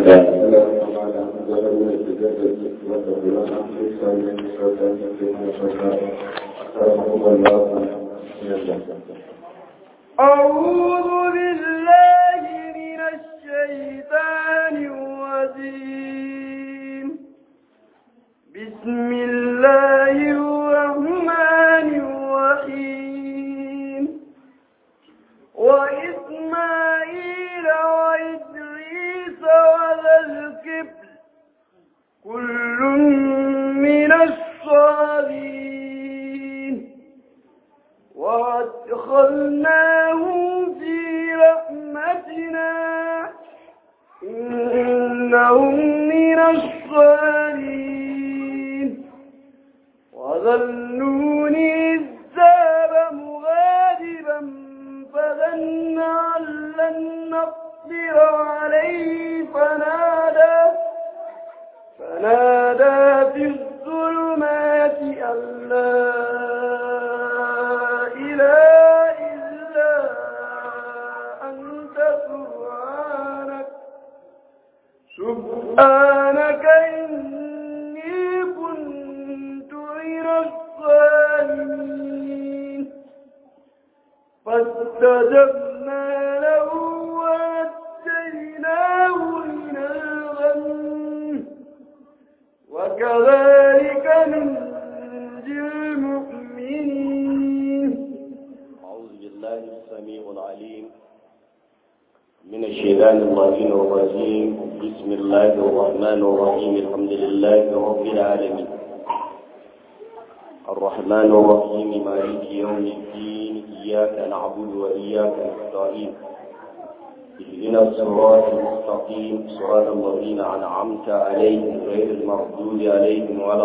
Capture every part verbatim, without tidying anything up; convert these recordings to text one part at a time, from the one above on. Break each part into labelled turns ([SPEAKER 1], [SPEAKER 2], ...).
[SPEAKER 1] أعوذ بالله من الشيطان الرجيم. بسم الله الرحمن الرحيم. وإسماعيل وإدريس وذا الكفل كل من الصالحين وأدخلناهم في رحمتنا إنهم من الصالحين. وظنون إذ ذهب مغاضبا فظن أن لن نقدر عليه فنادى فنادى في الظلمات أن لا إله إلا أنت سبحانك سبحانك إني كنت من الظالمين. فاستجبنا له ونجيناه من الغم وكذلك ننجي المؤمنين.
[SPEAKER 2] أعوذ بالله السميع العليم من الشيطان اللعين الرجيم. بسم الله الرحمن الرحيم. الحمد لله رب العالمين الرحمن الرحيم مالك يوم الدين. إياك نعبد وإياك نستعين. اهدنا الصراط المستقيم صراط الذين أنعمت عليهم غير المغضوب عليهم ولا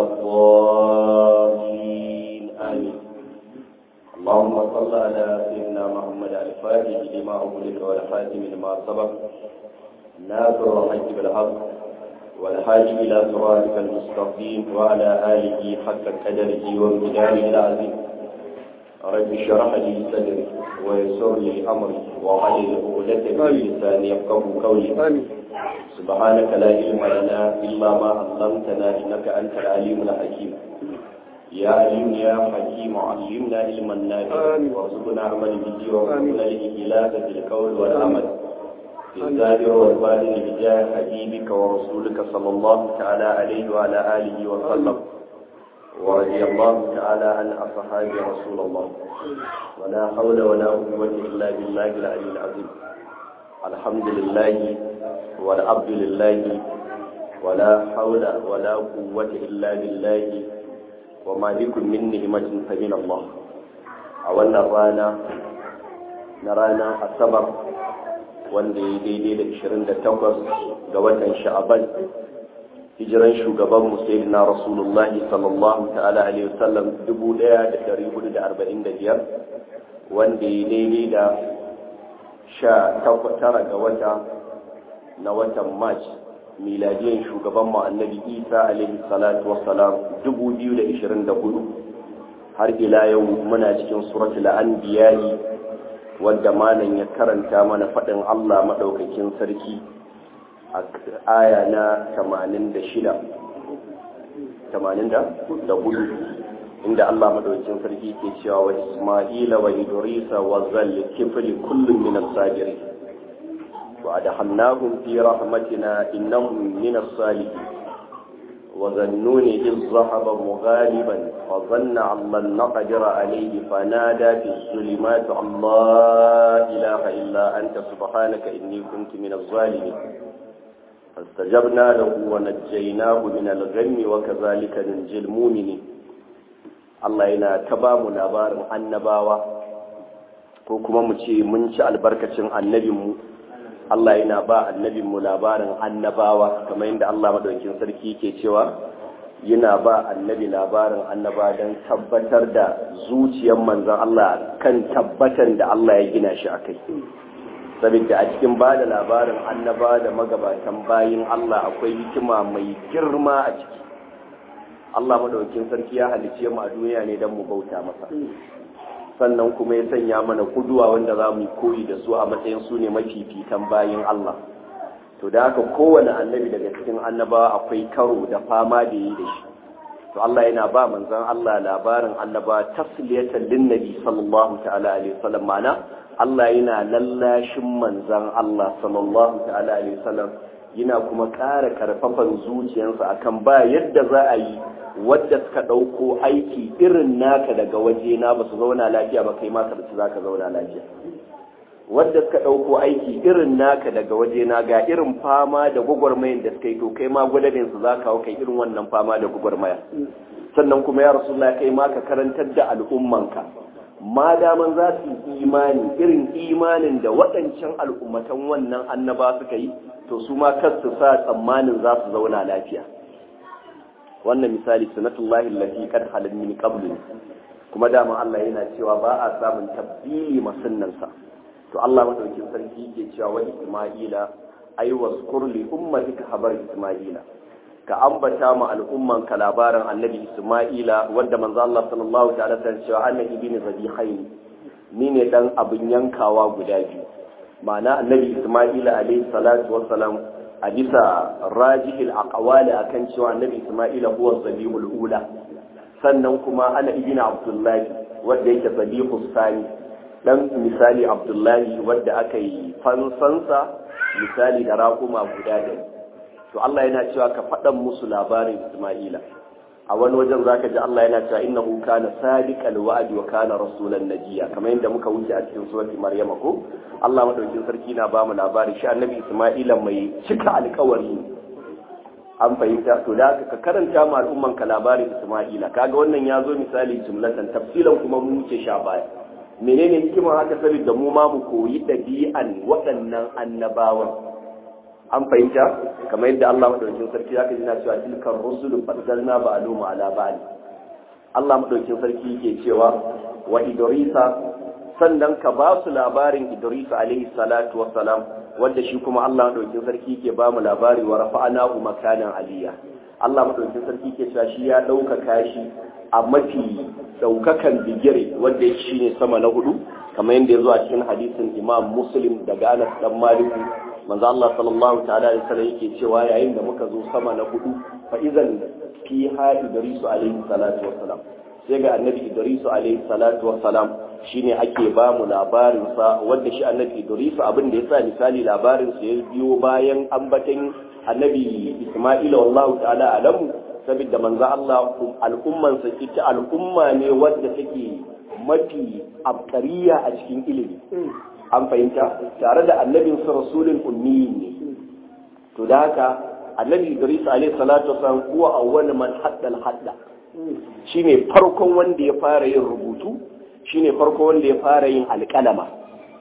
[SPEAKER 2] الضالين آمين. اللهم صل على سيدنا محمد الفاتح لما أغلق والخاتم لما سبق ناصر الحق بالحق والهادي إلى صراطك المستقيم وعلى آله حق قدره وامتداره العظيم. رب اشرح لي صدري ويسر لي أمري واحلل عقدة من لساني يفقهوا قولي. سبحانك لا علم لنا إلا ما علمتنا إنك أنت العليم الحكيم. يا عليم يا حكيم علمنا علما نافعا وارزقنا عملا به وارزقنا الإخلاص في القول والعمل في الظاهر والباطن بجاه حبيبك ورسولك صلى الله تعالى عليه وعلى آله وسلم. ورضي الله تعالى عن أصحاب رسول الله ولا حول ولا قوة إلا بالله العلي العظيم. الحمد لله والعبد لله ولا حول ولا قوة إلا بالله وما بكم من نعمة فمن الله. أولا رانا نرانا الصبر wanda ya daidai da ashirin da takwas ga watan sha'aban hijiran shugaban musayyidina rasulullahi sallallahu ta'ala alaihi wasallam dubu ɗaya da ɗari hudu da arba'in da biyar wanda ya daidai da sha tara ga wata na watan march miladiyan shugaban mu annabi isa alaihi salatu wassalam dubu biyu da ashirin da hudu. har ila yau muna cikin suratul anbiya wadda malam ya karanta mana faɗin Allah maɗaukakin sarki a aya na tamanin da shida tamanin da hudu inda Allah maɗaukakin sarki ke cewa wa Isma'ila wa Idrisa wa zal kifli kullum min as-sabirin wa adhamnahum fi rahmatina innahum min as-salihin wa zannuni idh dhahaba mughaliban fa dhanna an lan naqdir alayhi fanada fi az-zulumati an la ilaha illa anta subhanaka inni kuntu min az-zalimin fastajabna lahu wa najjaynahu min al-ghammi wa kadhalika nunjil mu'minin. Allah yana ta ba mu labarin annabawa ko kuma mu ce mun ci albarkacin annabinmu. Allah yana ba annabinmu labarin annabawa kamar yadda Allah madaukakin sarki ke cewa yana ba annabi labarin annaba don tabbatar da zuciyar manzon Allah kan tabbatan da Allah ya gina shi akai. Saboda a cikin ba da labarin annaba da magabatan bayin Allah akwai hikima mai girma a ciki. Allah madaukakin sarki ya halicce mu a duniya ne don mu bauta masa. sannan kuma ya sanya mana kuduwa wanda za mu koyi da su a matsayin su ne mafifitan bayin Allah. to da haka kowane annabi daga cikin annabawa akwai karo da fama da yi da shi. To Allah yana ba manzon Allah labarin annaba tasliyatan linnabi sallallahu ta'ala alaihi wasallam, mana Allah yana lallashin manzon Allah sallallahu ta'ala alaihi wasallam, yana kuma ƙara karfafan zuciyarsa akan ba yadda za a yi wadda suka ɗauko aiki irin naka daga waje na ba su zauna lafiya ba, kai ma ka za ka zauna lafiya. Wadda suka ɗauko aiki irin naka daga waje na ga irin fama da gwagwarmayin da suka yi, to kai ma gwadabin su za ka hau kai irin wannan fama da gwagwarmaya. Sannan kuma ya Rasulullah kai ma ka karantar da al'ummanka, ma daman za su yi imani irin imanin da waɗancan al'ummatan wannan annaba suka yi, to su ma kar su sa tsammanin za su zauna lafiya. Wannan misali sunnatullahi allati qad halal min qablu, kuma dama Allah yana cewa ba a samun tabdili masunnansa. To Allah madaukin sarki yake cewa wa Isma'ila ay waskur li ummatika habar Isma'ila, ka ambata ma al'umman ka labarin annabi Isma'ila wanda manzo Allah sallallahu ta'ala ta cewa annabi ibn zabihaini ni ne dan abin yankawa guda biyu. Ma'ana annabi Isma'ila alayhi salatu wassalam a bisa rajihil aqwali akan cewa annabi Isma'ila huwa zabihul ula, sannan kuma ana ibn Abdullahi wanda yake zabihus sani, dan misali Abdullahi wanda aka yi fansansa misali da raƙuma guda da. To Allah yana cewa ka faɗan musu labarin Isma'ila. A wani wajen zaka ji Allah yana cewa innahu kana sadiqal wa'di wa kana rasulan nabiyya, kamar yadda muka wuce a cikin surati Maryam ko Allah madaukakin sarki na ba mu labari shi annabi Isma'ila mai cika alƙawari. An fahimta. To da ka karanta ma al'umman ka labarin Isma'ila, kaga wannan ya zo misali jumlatan, tafsilan kuma mun wuce sha baya. Menene hikimar haka? Saboda mu ma mu koyi ɗabi'an waɗannan annabawan. An fahimta, kamar yadda Allah madaukakin sarki zaka ji na cewa tilkar rusulun faddalna ba'dhum ala ba'd. Allah madaukakin sarki yake cewa wa Idrisa, sannan ka ba su labarin Idris alaihi salatu wassalam, wanda shi kuma Allah madaukakin sarki yake ba mu labari wa rafa'nahu makanan aliyya. Allah madaukakin sarki yake cewa shi ya ɗaukaka shi a mafi ɗaukakan bigire wanda shi ne sama na hudu, kamar yadda ya zo a cikin hadisin Imam Muslim daga Anas dan Malik. Manzo Allah sallallahu ta'ala alaihi wasallam yake cewa yayin da muka zo sama na hudu, fa idan fi hadi Idris alaihi salatu wassalam, sai ga annabi Idris alaihi salatu wassalam shine ake ba mu labarin sa, wanda shi annabi Idris abin da yasa misali labarin sa ya biyo bayan ambatan annabi Isma'ila wallahu ta'ala alamu, saboda manzo Allah al'umman sa ita al'umma ne wadda take mafi abkariya a cikin ilimi. An fahimta, tare da annabin sa rasulun ummi ne. To da haka annabi Idris alaihi salatu wasallam kuwa awwal man haddal hadda, shine farkon wanda ya fara yin rubutu, shine farkon wanda ya fara yin alƙalama,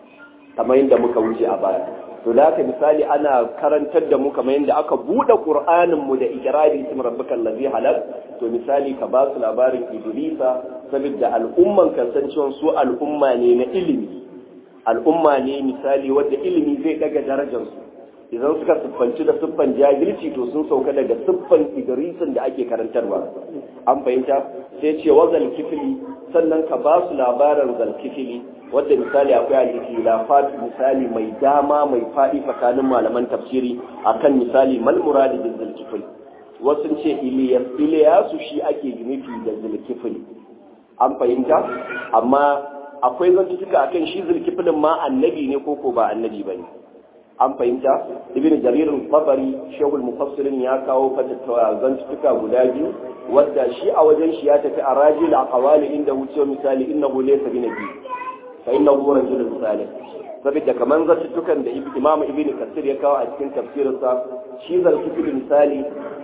[SPEAKER 2] kamar yadda muka wuce a baya. To da haka misali ana karantar da mu kamar yadda aka bude Qur'anin mu da ikrari ismi rabbikal ladzi halaq. To misali ka ba su labarin Idrisa, saboda al'umman kasancewan su al'umma ne na ilimi, al'umma ne misali wadda ilimi zai daga darajarsu. Idan suka siffanci da siffan jahilci, to sun sauka daga siffan Idrisin da ake karantarwa. An fahimta. Sai ce wa zalkifili, sannan ka ba su labarin zalkifili, wadda misali akwai al-khilafat misali mai dama mai faɗi tsakanin malaman tafsiri akan misali mal muradi bil zalkifili. Wasu ce Iliyas, Iliyasu shi ake nufi da zalkifili. An fahimta. Amma akwai zantuka akan shi zulkifilin ma annabi ne ko ko ba annabi bane. An fahimta. Ibn Jarir al-Tabari shehul mufassirin ya kawo fatawa zantuka guda biyu, wanda shi a wajen shi ya tafi a rajil aqwali inda wuce misali innahu laysa bi nabi fa innahu rajulun salih. Saboda kaman zantukan da Imam Ibn Kathir ya kawo a cikin tafsirinsa, shi zulkifil misali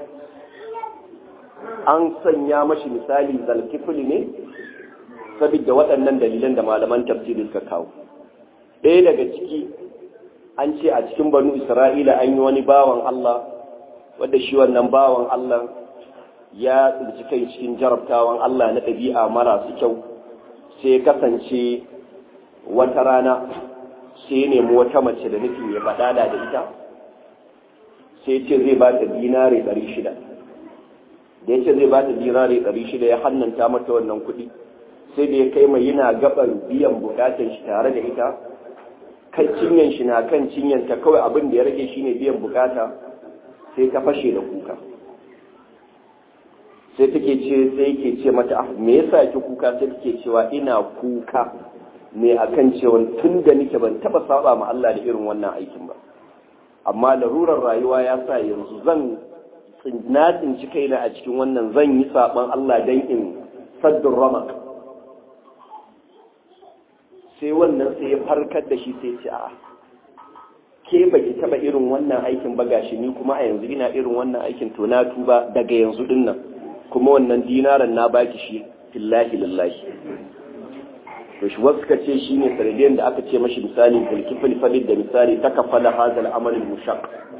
[SPEAKER 2] an sanya mashi misali zulkifil ne saboda waɗannan dalilan da malaman tafsiri suka kawo. Ɗaya daga ciki an ce a cikin banu Isra'ila an yi wani bawan Allah, wadda shi wannan bawan Allah ya tsinci kai cikin jarabtawan Allah na ɗabi'a marasu kyau, sai kasance wata rana sai ya nemi wata mace da nufin ya faɗaɗa da ita, sai ce zai ba ta dinare ɗari shida. Da ya ce zai ba ta dinare ɗari shida ya hannanta mata wannan kuɗi. Sai da ya kai mai yana gaban biyan bukatar shi tare da ita, kai cinyan shi na kan cinyanta kawai abin da ya rage shine biyan bukata sai ta fashe da kuka sai take ce sai yake ce mata ah me yasa ki kuka sai take cewa ina kuka ne akan cewa tun da nake ban taba saba ma Allah da irin wannan aikin ba amma larurar rayuwa ya sa yanzu zan na tsinci kaina a cikin wannan zan yi saban Allah dan in saddur ramak sai wannan sai ya farkar da shi sai ce a ke baki taba irin wannan aikin ba gashi ni kuma a yanzu ina irin wannan aikin to na tuba daga yanzu din nan kuma wannan dinaran na baki shi fillahi lillahi to shi wasu ka ce shine sanadiyan da aka ce mashi misali zulkifil falid da misali takafala hadal amal mushaq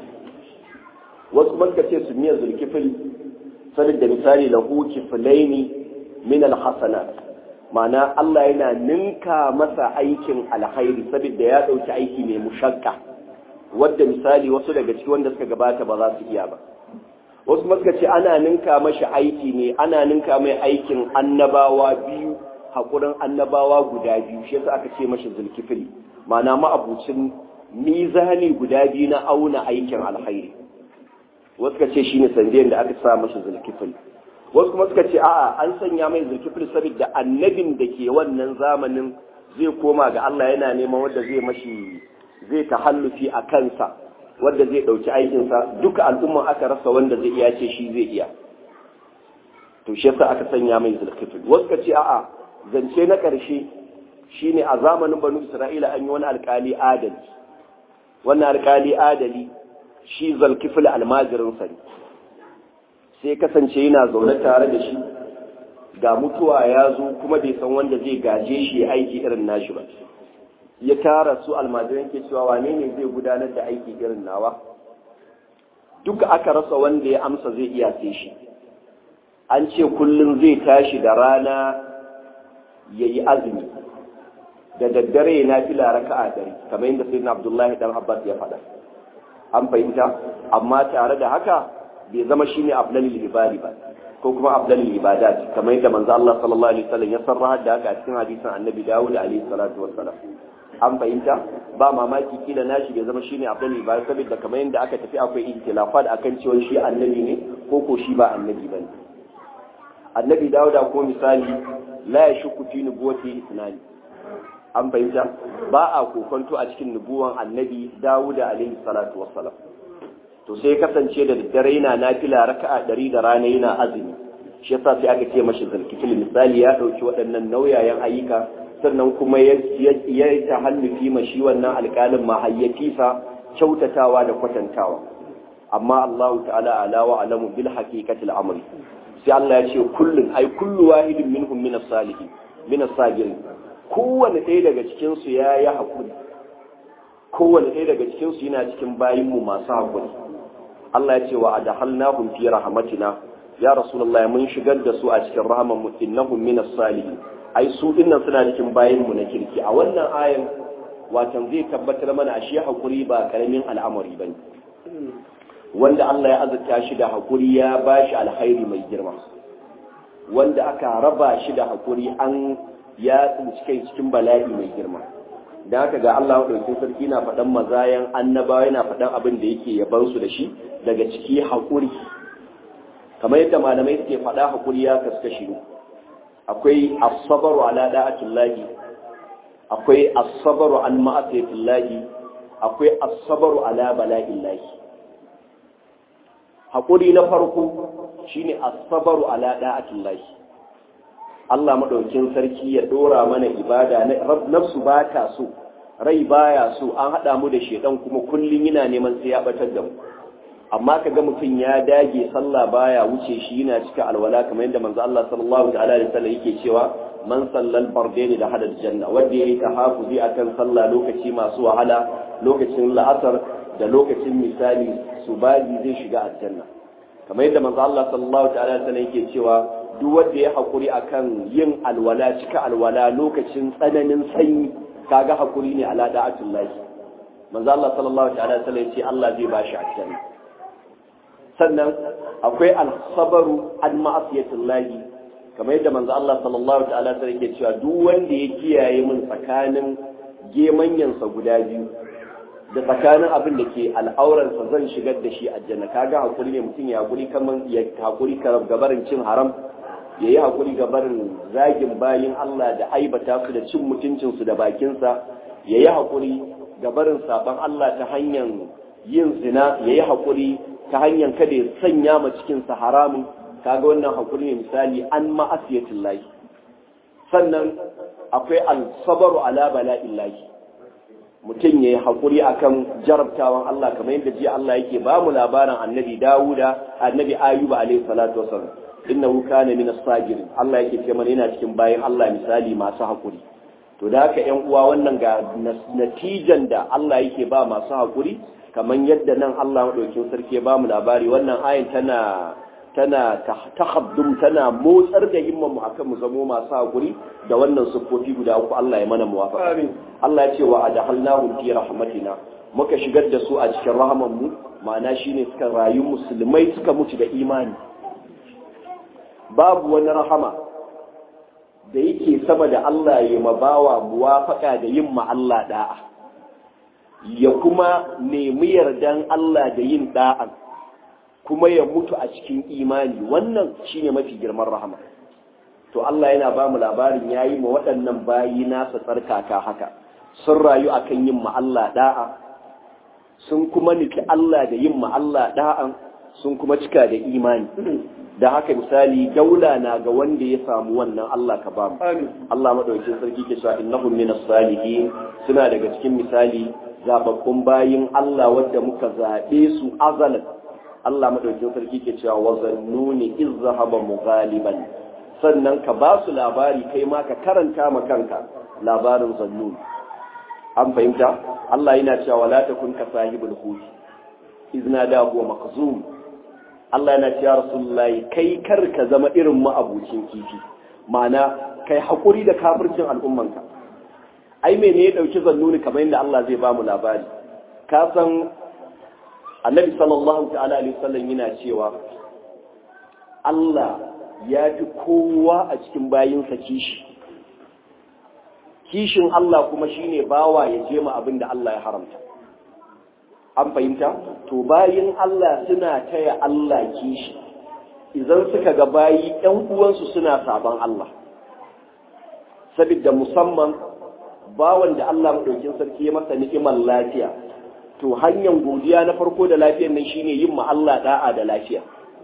[SPEAKER 2] wasu man ka ce sumiya zulkifil falid da misali lahu kiflaini min alhasanat ma'ana Allah yana ninka masa aikin alkhairi saboda ya dauki aiki mai mushaqqa wanda misali wasu daga cikin wanda suka gabata ba za su iya ba wasu suka ce ana ninka mashi aiki ne ana ninka mai aikin annabawa biyu hakurin annabawa guda biyu shi yasa aka ce mashi zulkifil ma'ana ma'abucin mizani guda biyu na auna aikin alkhairi wasu suka ce shine sandiyan da aka sa mashi zulkifil wasu kuma suka ce a'a an sanya mai zulkifil saboda annabin da ke wannan zamanin zai koma ga Allah yana neman wanda zai mashi zai tahallufi a kansa wanda zai dauki aikinsa duka al'umma aka rasa wanda zai iya ce shi zai iya to shi yasa aka sanya mai zulkifil wasu ka ce a'a zance na karshe shine a zamanin banu Isra'ila an yi wani alkali adali wannan alkali adali shi zulkifil almajirin sa ne sai kasance yana zaune tare da shi ga mutuwa ya zo kuma bai san wanda zai gaje shi aiki irin nashi ba ya tara su almajiran ke cewa wane ne zai gudanar da aiki irin nawa duka aka rasa wanda ya amsa zai iya sai shi an ce kullum zai tashi da rana ya yi azumi da daddare na fila raka'a dare kamar yadda sayyidina Abdullahi dan Abbas ya faɗa an fahimta amma tare da haka bai zama shine afdalul ibadi ba ko kuma afdalul ibadat kamar yadda manzo Allah sallallahu alaihi wasallam ya sarraha da haka a cikin hadisin Annabi Dawud alaihi salatu wassalam an fahimta ba mamaki kila nashi bai zama shine afdalul ibadi saboda kamar yadda aka tafi akwai ihtilafat akan cewa shi annabi ne ko ko shi ba annabi bane Annabi Dawud ko misali la yashku fi nubuwati ithnani an fahimta ba a kokonto a cikin nubuwan Annabi Dawud alaihi salatu wassalam to sai kasance da daddare yana nafila raka'a ɗari da rana yana azumi shi yasa sai aka ce mashi zulkifil misali ya dauki waɗannan nauyayen ayyuka sannan kuma ya ya tahallufi mashi wannan alƙalin mahayyafisa kyautatawa da kwatantawa amma Allah ta'ala ala wa alamu bil haqiqatil amri sai Allah ya ce kullun ai kullu wahidin minhum min as-salihin min as-sabirin kowanne ɗaya daga cikin su ya yi hakuri kowanne ɗaya daga cikin su yana cikin bayinmu masu hakuri Allah ya ce wa adhalnahum fi rahmatina ya rasulullahi mun shigar da su a cikin rahman mu innahum minas salihin ai su dinnan suna cikin bayin mu na kirki a wannan ayan watan zai tabbatar mana ashe hakuri ba karamin al'amari bane wanda Allah ya azurta shi da hakuri ya bashi alkhairi mai girma wanda aka raba shi da hakuri an ya tsinci kai cikin bala'i mai girma da haka ga Allah ɗaukin sarki na faɗan mazayan annabawa yana faɗan abin da yake yaban su da shi daga ciki haƙuri kamar yadda malamai suke faɗa haƙuri ya kaskashi akwai as-sabru ala da'atillahi akwai as-sabru an ma'asiyatillahi akwai as-sabru ala bala'illahi haƙuri na farko shine as-sabru ala da'atillahi Allah madaukin sarki ya dora mana ibada na nafsu ba ta so rai baya so an hada mu da shedan kuma kullun yana neman sai ya batar da mu amma kaga mutun ya dage sallah baya wuce shi yana cika alwala kamar yadda manzo Allah sallallahu alaihi wasallam yake cewa man sallal fardain da hadal janna wanda yayi tahafuzi akan sallah lokaci masu wahala lokacin la'asar da lokacin misali subahi zai shiga aljanna kamar yadda manzo Allah sallallahu alaihi wasallam yake cewa duk wanda ya hakuri akan yin alwala cika alwala lokacin tsananin sanyi kaga hakuri ne ala da'atullahi manzo Allah sallallahu alaihi wasallam yace Allah zai bashi aljanna sannan akwai al-sabru an ma'asiyatillahi kamar yadda manzo Allah sallallahu alaihi wasallam yake cewa duk wanda ya kiyaye min tsakanin gemanyansa guda biyu da tsakanin abin da ke al'auransa zan shigar da shi aljanna. Kaga hakuri ne mutum ya hakuri kaman ya hakuri gabarin cin haram, ya yi hakuri gabarin zagin bayin Allah da aibata su da cin mutuncinsu da bakinsa, ya yi hakuri gabarin saban Allah ta hanyar yin zina, ya yi hakuri ta hanyar kada ya sanya ma cikinsa haramun. Kaga wannan hakuri ne misali an ma'asiyatin lahi. Sannan akwai al-sabaru ala bala'illahi, mutum ya yi haƙuri a kan jarabtawan Allah, kamar yadda jiya Allah yake ba mu labarin annabi Dawuda, annabi Ayuba alaihi salatu wasallam, innahu kana min as-sagirin. Allah yake ce mana yana cikin bayan Allah misali masu haƙuri. To da haka ƴan uwa, wannan ga natijan da Allah yake ba masu haƙuri, kamar yadda nan Allah madaukakin sarki ya ba mu labari. Wannan ayin tana tana takhaddum, tana motsar da himman mu akan mu zamo masu haƙuri da wannan siffofi guda uku. Allah ya mana muwafaqa. Allah ya ce wa adhalnahu fi rahmatina, muka shigar da su a cikin rahaman mu, ma'ana shine suka rayu musulmai suka mutu da imani. Babu wani rahama da yake sama da Allah ya mabawa muwafaqa da yin ma Allah da'a, ya kuma nemi yardan Allah da yin da'a, kuma ya mutu a cikin imani. Wannan shine mafi girman rahama. To Allah yana ba mu labarin yayi ma waɗannan bayi nasa tsarkaka haka, sun rayu akan yin ma Allah da'a, sun kuma nufi Allah da yin ma Allah da'an, sun kuma cika da imani. Da haka misali daula na ga wanda ya samu wannan. Allah ka ba mu. Allah madaukakin sarki ke cewa innahum minas salihin, suna daga cikin misali zababbun bayin Allah wanda muka zabe su azalan. Allah madaukakin sarki ke cewa wa zannuni iz zahaba mughaliban, sannan ka ba su labari kai ma ka karanta ma kanka labarin zannuni. An fahimta? Allah yana cewa wala takun ka sahibul hut izna da huwa makzum. Allah yana cewa rasulullahi kai kar ka zama irin ma'abucin kifi, ma'ana kai hakuri da kafircin al'ummanka. Ai mene ya dauki zannuni kamar yadda Allah zai ba mu labari. Ka san Annabi sallallahu ta'ala alaihi wasallam yana cewa Allah ya fi kowa a cikin bayinsa kishi. Kishin Allah kuma shine bawa ya je ma abin da Allah ya haramta. An fahimta? To bayin Allah suna taya Allah kishi idan suka ga bayi ɗan uwansu suna saban Allah. Saboda musamman bawan da Allah madaukin sarki ya masa ni'imar lafiya, to hanyar godiya na farko da lafiyar nan shine yin ma Allah da'a da lafiya.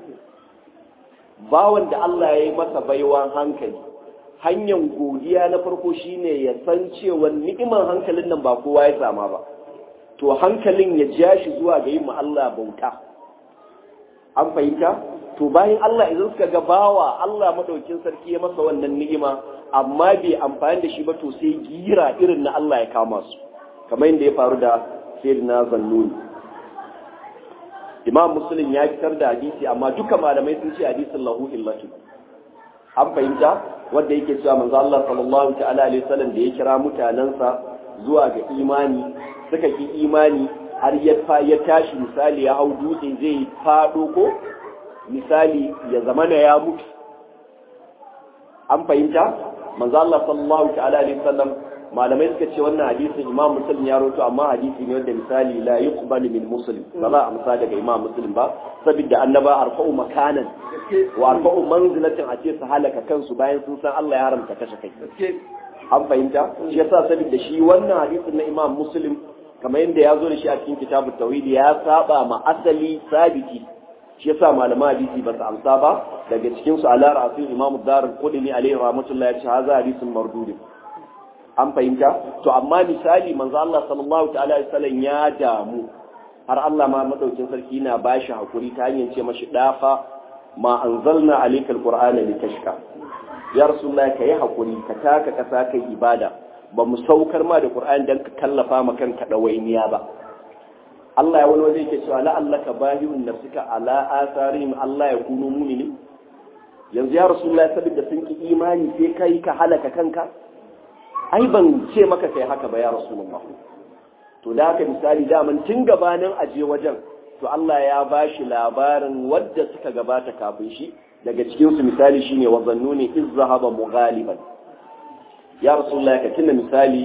[SPEAKER 2] Bawan da Allah ya yi masa baiwan hankali, hanyar godiya na farko shine ya san cewa ni'imar hankalin nan ba kowa ya sama ba, to hankalin ya ja shi zuwa ga yin ma Allah bauta. An fahimta? To bayan Allah idan suka ga bawa Allah madaukin sarki ya masa wannan ni'ima amma bai amfani da shi ba, to sai gira irin na Allah ya kama su, kamar yadda ya faru da sayyidina Zannuni. Imam Muslim ya fitar da hadisi, amma duka malamai sun ce hadisin lahu illatu. An fahimta? Wanda yake cewa manzo Allah sallallahu ta'ala alaihi wasallam da ya kira mutanansa zuwa ga imani, suka ki imani har ya ya tashi misali ya hau dutse zai fado ko misali ya zamana ya mutu. An fahimta? Manzo Allah sallallahu ta'ala alaihi wasallam, malamai suka ce wannan hadisin Imam Muslim ya rawaito, amma hadisi ne wanda misali la yuqbalu min muslim, ba za a amsa daga Imam Muslim ba, saboda annaba arfa'u makanan wa arfa'u manzilatin a ce su halaka kansu bayan sun san Allah ya haramta kashe kai. An fahimta? Shi yasa saboda shi wannan hadisin na Imam Muslim kamar yadda ya zo da shi a cikin kitabut tauhid ya saba ma asali sabiti, shi yasa malaman hadisi ba su amsa ba. Daga cikin su ala ra'asul Imam Ad-Darqutni alayhi rahmatullahi ya ce haza hadisin mardud. An fahimta? To amma misali manzo Allah sallallahu ta'ala alaihi wasallam ya damu har Allah ma madaukin sarki na bashi hakuri ta hanyar ce mashi dafa ma anzalna alayka alqur'ana litashqa. Ya rasulullahi kai hakuri ka taka kasa kai ibada, ba mu saukar ma da qur'ani dan ka kallafa ma kanka dawainiya ba. Allah ya wani waje yake cewa la'allaka bahirun nafsika ala atharihim Allah ya kunu mu'minin. Yanzu ya rasulullahi saboda sun ki imani sai kai ka halaka kanka? Ai ban ce maka kai haka ba ya rasulullah. To da haka misali daman tun gabanin aje wajen, to Allah ya bashi labarin wadda suka gabata kafin shi, daga cikin su misali shine wa zannuni iz zahaba mughaliban. Ya rasulullah ka tuna misali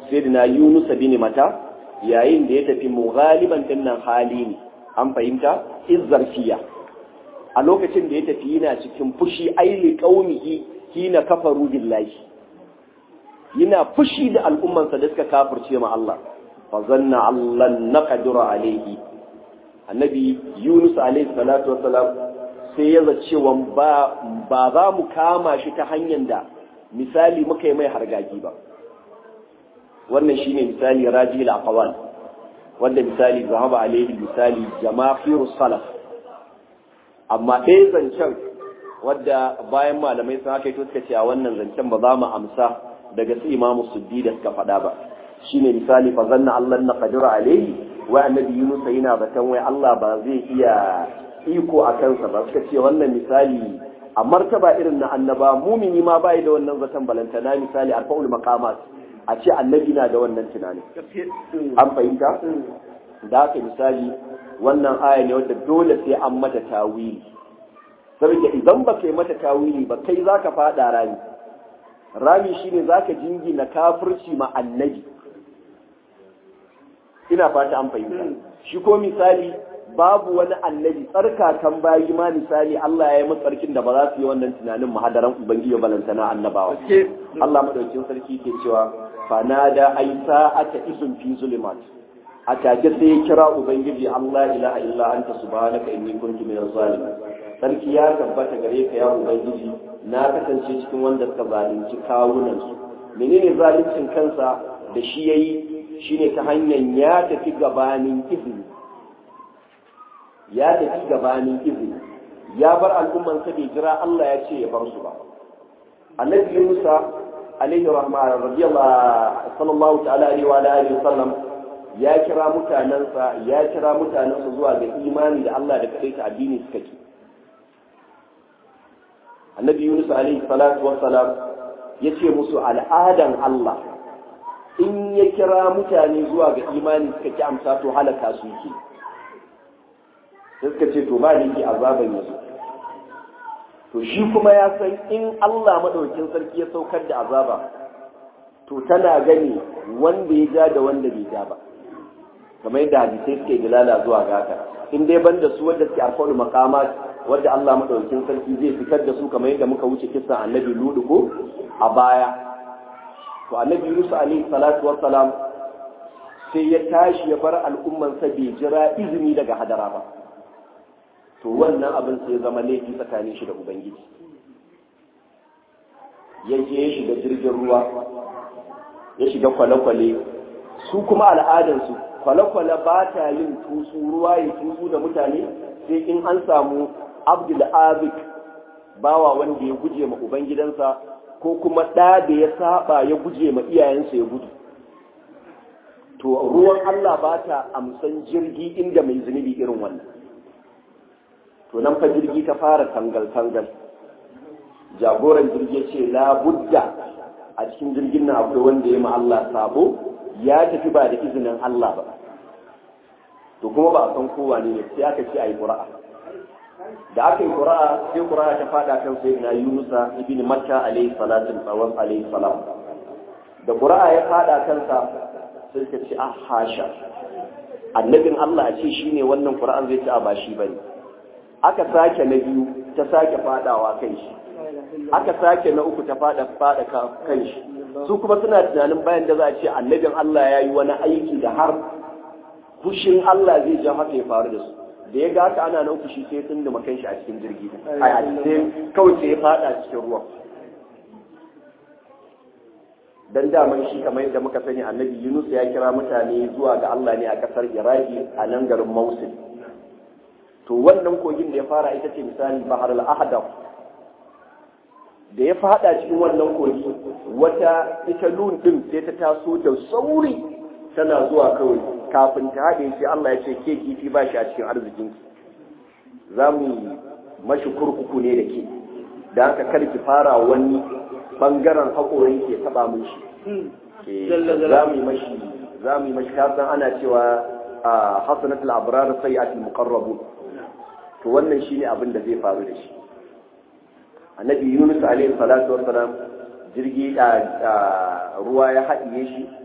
[SPEAKER 2] sayyidina Yunus bin Mata yayin da ya tafi mughaliban dinnan hali ne an fahimta izzarfiya a lokacin da ya tafi yana cikin fushi aili qaumihi hina kafaru billahi yana fushi da al'ummansa da suka kafirce ma Allah fa zanna allan naqdiru alayhi annabi Yunus alayhi salatu wassalam sai ya zace wa ba ba za mu kama shi ta hanyar da misali muka yi mai hargagi ba wannan shine misali rajil aqwal wanda misali zahaba alaihi misali jama'ir salaf amma dai zancen wanda bayan malamai sun haka ito suka ce a wannan zancen ba za mu amsa daga su imamu suddi da suka faɗa ba shine misali fa zanna Allah na qadira alaihi wa annabi Yunus yana zaton wai Allah ba zai iya iko a kansa ba suka ce wannan misali a martaba irin na annaba mumini ma bai da wannan zaton balantana misali alfaul maqamat a ce annabi na da wannan tunani an fahimta da haka misali wannan aya ne wadda dole sai an mata tawili saboda idan ba kai mata tawili ba kai zaka fada rami rami shine zaka jingina kafirci ma annabi ina fata an fahimta shi ko misali babu wani annabi tsarkakan bayi ma misali Allah ya yi musu tsarkin da ba za su yi wannan tunanin mahadaran ubangiji balantana annabawa Allah madaukakin sarki ke cewa fanada ai sa'ata isun fi zulumat a take sai ya kira ubangiji Allah ilaha illa anta subhanaka inni kuntu minaz zalimin sarki ya tabbata gare ka ya ubangiji na kasance cikin wanda suka zalunci kawunan su menene zaluncin kansa da shi yayi shine ta hanyar ya tafi gabanin izini ya tafi gabanin izini ya bar al'umman sa bai jira Allah ya ce ya bar su ba annabi Musa alaihi rahma radiyallahu sallallahu ta'ala alaihi wa alihi wasallam ya kira mutanansa ya kira mutanansa zuwa ga imani da Allah da kadai ta addini suka ki annabi Yunus alaihi salatu wassalam yace musu al'adan Allah in ya kira mutane zuwa ga imani suka ki amsa to halaka su yake suka ce to ba ni azaban yanzu to shi kuma ya san in Allah madaukakin sarki ya saukar da azaba to tana gani wanda ya ja da wanda bai ja ba kamar yadda hadisai suke dilala zuwa ga haka in dai banda su wanda suke alfawar maqamat wanda Allah madaukakin sarki zai fitar da su kamar yadda muka wuce kisan annabi Lutu ko a baya to annabi Yunus alaihi salatu wassalam sai ya tashi ya bar al'umman sa bai jira izini daga hadara ba to wannan abin sai zama laifi tsakanin shi da ubangiji yake ya shiga jirgin ruwa ya shiga kwale-kwale su kuma al'adansu kwale-kwale ba ta yin tusu ruwa ya tusu da mutane sai in an samu abdul abik bawa wanda ya guje ma ubangidansa ko kuma ɗa da ya saba ya guje ma iyayensa ya gudu to ruwan Allah ba ta amsan jirgi inda mai zunubi irin wannan to nan fa jirgi ta fara tangal-tangal jagoran jirgi ce la budda a cikin jirgin nan akwai wanda ya ma Allah sabo ya tafi ba da izinin Allah ba to kuma ba a san kowa ne sai aka ce ayi qura'a da aka yi qura'a sai qura'a ta fada kan sayyidina Yunus ibn Matta alayhi salatu wa alayhi salam da qura'a ya fada kansa sai ka ce ah hasha annabin Allah a ce shine wannan qura'an zai ci a ba shi bane aka sake na biyu ta sake fadawa kan shi aka sake na uku ta fada fada kan shi su kuma suna tunanin bayan da za a ce annabin Allah ya yi wani aiki da har fushin Allah zai ja haka ya faru da su da ya ga haka ana nan fushi sai sun da makan shi a cikin jirgi ai a cikin kawai sai ya fada cikin ruwa dan daman shi kamar yadda muka sani annabi Yunus ya kira mutane zuwa ga Allah ne a kasar Iraki a nan garin Mosul to wannan kogin da ya fara ita ce misali bahar al-ahdaf da ya fada cikin wannan kogi wata ita nun din sai ta taso da sauri tana zuwa kawai kafin ta haɗe sai Allah ya ce ke kifi ba shi a cikin arzikin ki za mu mashi kurkuku ne da ke da haka kar ki fara wani bangaren haƙorin ke taɓa mun shi za mu yi mashi za mu yi mashi kasan ana cewa a hasanatul abrar sayyatul muqarrabun to wannan shine abin da zai faru da shi annabi Yunus alaihi salatu wassalam jirgi da ruwa ya haɗiye shi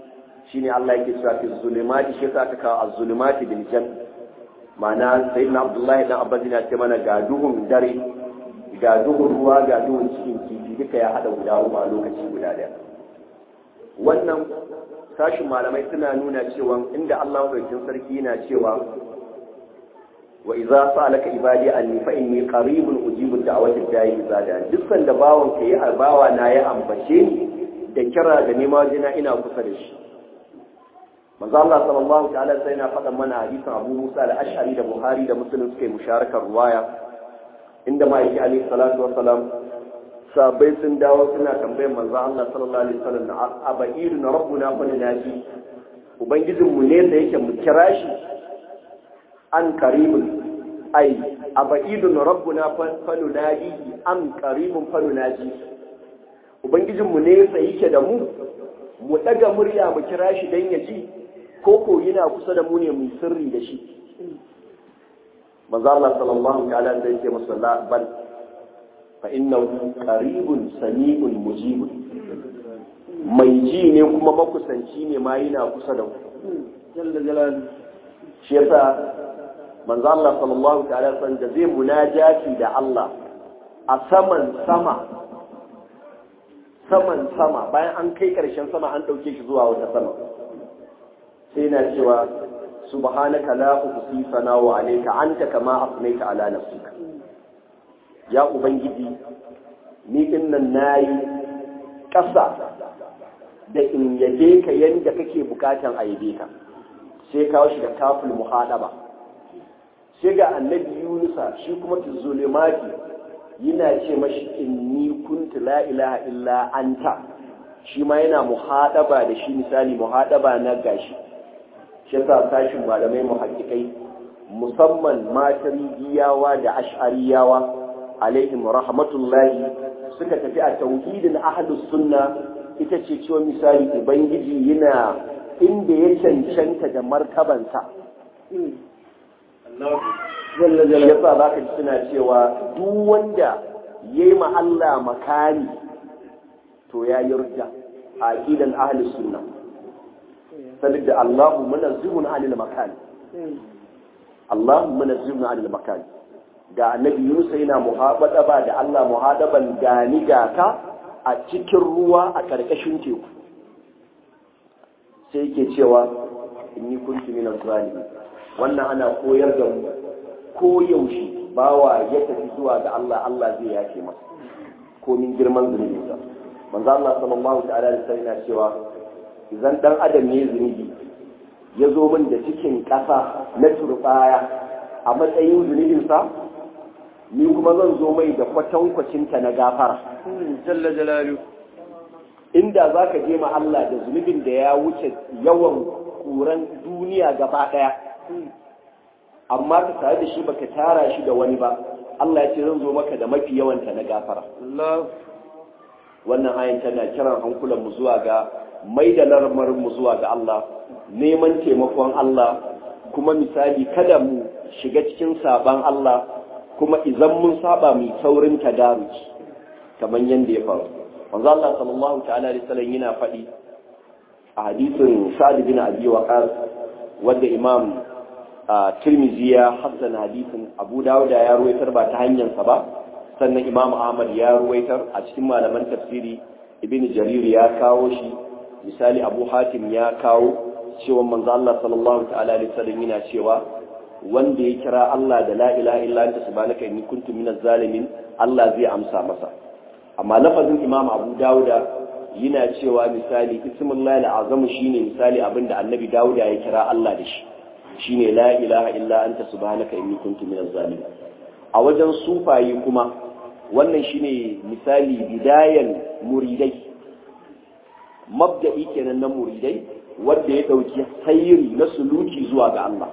[SPEAKER 3] shine Allah yake cewa fi zulumati shi yasa aka kawo az-zulumati bil jam ma'ana sayyidina Abdullahi dan Abbas yana ce mana ga duhun dare ga duhun ruwa ga duhun cikin kifi duka ya hada guda uku a lokaci guda daya. Wannan sashin malamai suna nuna cewa inda Allah madaukakin sarki yana cewa wa idza sa'alaka ibadi anni fa inni qaribun ujibu da'wati da'i idza da'a dukkan da bawon ka yi albawa na ya ambace ni da kira da nema jina ina kusa da shi. Manzo Allah sallallahu ta'ala sai na faɗa mana hadisin Abu Musa al-Ash'ari da Buhari da Muslim suka yi musharakar ruwaya inda ma'aiki alaihi salatu wa salam sahabbai sun dawo suna tambayar manzo Allah sallallahu alaihi wasallam abaidu na rabbuna fa naji ubangijin mu ne da yake mu kira shi an qaribun ai abaidu na rabbuna fa naji am qaribun fa naji ubangijin mu ne sai yake da mu mu daga murya mu kira shi dan ya ji ko ko yana kusa da mu ne mu sirri da shi. Manzo Allah sallallahu ta'ala alaihi wasallam musalla bal fa innahu qaribun sami'un mujibun mai ji ne kuma makusanci ne ma yana kusa da ku jalla jalal. Shi yasa manzo Allah sallallahu ta'ala alaihi wasallam zai munajati da Allah a saman sama saman sama bayan an kai karshen sama an dauke shi zuwa wata sama sai na cewa subhanaka la uhsi sana'u alayka anta kama asmaita ala nafsika ya ubangiji ni din nan nayi kasa da in yabe ka yanda kake bukatan a yabe ka sai kawo shi da kaful muhadaba sai ga annabi Yunusa shi kuma tuzulumati yana ce mashi inni kuntu la ilaha illa anta shi ma yana muhadaba da shi misali muhadaba na gashi shi yasa sashin malamai muhaddikai musamman maturidiyawa da ash'ariyawa alaihim rahmatullahi suka tafi a tauhidin ahlus sunna ita ce cewa misali ubangiji yana inda ya cancanta da martabansa Allah yasa za ka ji suna cewa duk wanda ya yi ma Allah makani to ya yi rujja a aqidan ahlus sunna sabida Allahu munazzihun anil makani Allahu munazzihun anil makani da annabi Yunus yana muhabada ba da Allah muhadaban gani gaka a cikin ruwa a karkashin teku sai yake cewa inni kuntu minaz zalimin wannan ana koyar da mu ko yaushe bawa ya tafi zuwa ga Allah Allah zai yake masa komin girman zunubinsa manzo Allah sallallahu ta'ala alaihi wasallam yana cewa idan dan adam ne zunubi ya zo min da cikin ƙasa na turbaya a matsayin zunubinsa ni kuma zan zo mai da kwatankwacinta na gafara jalla jalalu inda zaka je ma Allah da zunubin da ya wuce yawan kuran duniya gaba daya amma ka tare da shi baka tara shi da wani ba Allah ya ce zan zo maka da mafi yawanta na gafara Allah wannan ayan tana kiran hankulan mu zuwa ga mai da larmarin mu zuwa ga Allah neman taimakon Allah kuma misali kada mu shiga cikin saban Allah kuma idan mun saba mu saurin tadaruki kamar yanda ya faru manzo Allah sallallahu ta'ala alaihi wasallam yana faɗi a hadisin Sa'd bin Abi Waqqas wanda Imam Tirmidhi ya hassan hadisin Abu Dawud ya ruwaitar ba ta hanyar sa ba sannan Imam Ahmad ya ruwaitar a cikin malaman tafsiri Ibn Jarir ya kawo shi misali Abu Hatim ya kawo cewa manzo Allah sallallahu ta'ala alaihi wasallam yana cewa wanda ya kira Allah da la ilaha illa anta subhanaka inni kuntu minaz zalimin Allah zai amsa masa amma lafazin Imam Abu Dawud yana cewa misali ismullahi al-azam shine misali abinda Annabi Dawud ya kira Allah da shi shine la ilaha illa anta subhanaka inni kuntu minaz zalimin a wajen sufayi kuma wannan shine misali bidayan muridai mabda'i kenan na muridai wanda ya dauki sayri na suluki zuwa ga Allah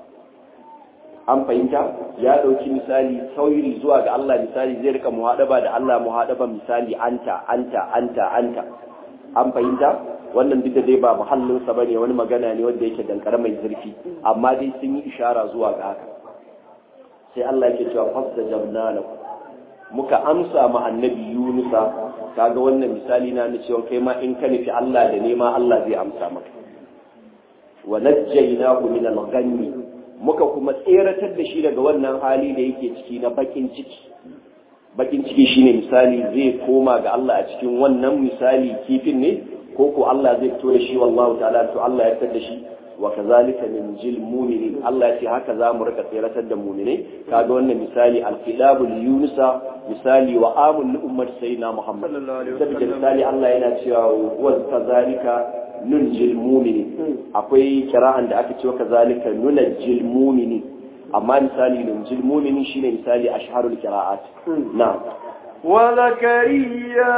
[SPEAKER 3] an fahimta ya dauki misali sayri zuwa ga Allah misali zai rika muhadaba da Allah muhadaba misali anta anta anta anta an fahimta wannan duk da dai ba muhallin sa bane wani magana ne wanda yake dankare mai zurfi amma dai sun yi ishara zuwa ga haka sai Allah yake cewa fastajabna lahu muka amsa ma annabi Yunusa kaga wannan misali na ni cewa kai ma in ka nufi Allah da nema Allah zai amsa maka wa najjaynahu min al-ghammi muka kuma tseratar da shi daga wannan hali da yake ciki na bakin ciki bakin ciki shine misali zai koma ga Allah a cikin wannan misali kifin ne ko ko Allah zai fito da shi wallahu ta'ala to Allah ya fitar da shi wa kazalika minjil mu'minin Allah ya ce haka za mu rika tseratar da mu'minai kaga wannan misali al-qilabul yunusa misali wa amul ummat sayyidina Muhammad sallallahu alaihi wasallam misali Allah yana cewa wa kazalika nunjil mu'minin akwai kira'an da aka ce wa kazalika nunjil mu'minin amma misali nunjil mu'minin shine misali ashharul qira'at na'am
[SPEAKER 1] wa zakariya